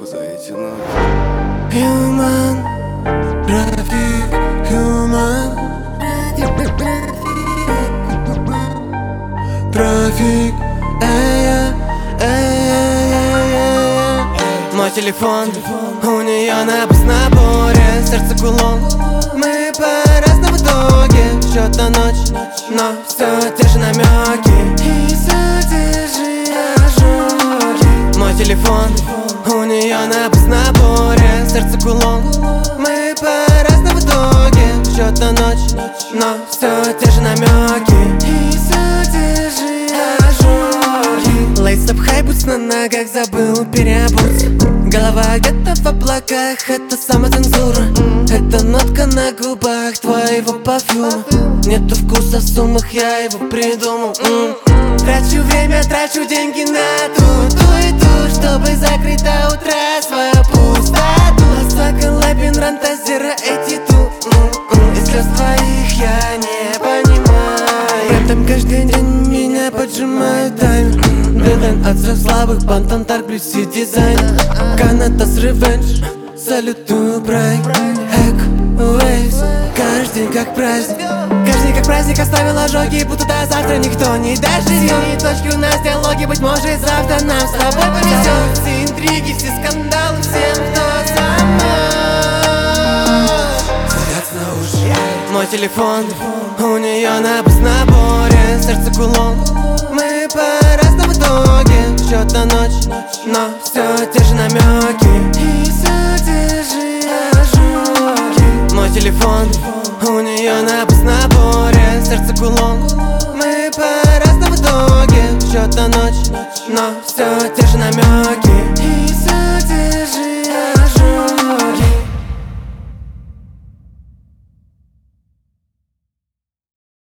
руку за эти ноги. Human, Рафик, Human, Трафик, мой телефон, у нее набор с наборе, сердце кулон. Мы по-разному в итоге, счет на ночь, но все те же намеки и все те же ожоги. Мой телефон, у нее набор с наборе, сердце кулон. Мы по-разному в итоге, счет на ночь, но все те же намеки и все те же ожоги. Лейсап хай, будь на ногах, забыл переобуться. Голова где-то в облаках, это самоцензура. Это нотка на губах твоего парфюма. Нету вкуса в суммах, я его придумал. Трачу время, трачу деньги на ту и ту, чтобы закрыть до утра свою пустоту. Ласака, лапин, рантазера, эти ту. Из слез твоих я не понимаю. Прям там каждый день меня поджимает тайм. Деден от взрыв слабых, бантон торглюсь и дизайн. Канатас ревенж, салютую брайк. Эк, вейвс, каждый день как праздник. Каждый день как праздник оставил ожоги, будто до завтра никто не доживет. Синие точки у нас диалоги, быть может завтра нам с тобой повезет. Все интриги, все скандалы, всем кто за мной садятся на уши. Мой телефон, у нее набор с наборе, сердце кулон. Мы по-разному в итоге, счет на ночь, но все те же намеки и все те же ожоги. Мой телефон, у нее набор с наборе, сердце кулон. Мы по-разному в итоге, счет на ночь, но все те же намеки.